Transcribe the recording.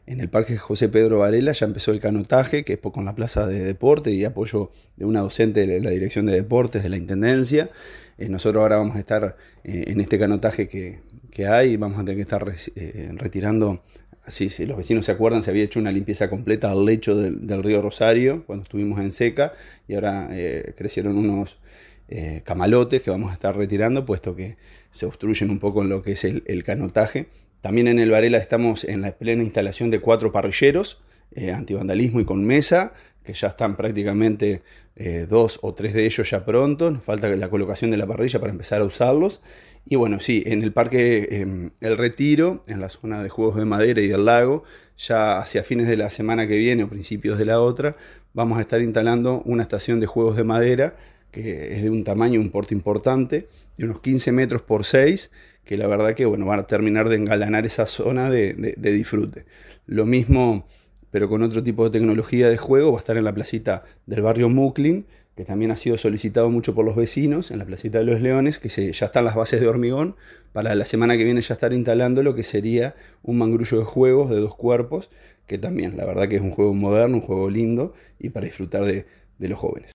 en el Parque José Pedro Varela ya empezó el canotaje, que es con la plaza de deporte y apoyo de una docente de la Dirección de Deportes de la Intendencia. Nosotros ahora vamos a estar en este canotaje que hay, vamos a tener que estar retirando. Sí, sí, los vecinos se acuerdan, se había hecho una limpieza completa al lecho del río Rosario cuando estuvimos en seca, y ahora crecieron unos camalotes que vamos a estar retirando, puesto que se obstruyen un poco en lo que es el canotaje. También en el Varela estamos en la plena instalación de 4 parrilleros, antivandalismo y con mesa, que ya están prácticamente 2 o 3 de ellos ya pronto. Nos falta la colocación de la parrilla para empezar a usarlos. Y bueno, sí, en el parque El Retiro, en la zona de juegos de madera y del lago, ya hacia fines de la semana que viene o principios de la otra, vamos a estar instalando una estación de juegos de madera que es de un tamaño, un porte importante, de unos 15 metros por 6, que la verdad que bueno, van a terminar de engalanar esa zona de disfrute. Lo mismo, pero con otro tipo de tecnología de juego, va a estar en la placita del barrio Muclin, que también ha sido solicitado mucho por los vecinos, en la placita de los Leones, que ya están las bases de hormigón, para la semana que viene ya estar instalando lo que sería un mangrullo de juegos de 2 cuerpos, que también la verdad que es un juego moderno, un juego lindo y para disfrutar de los jóvenes.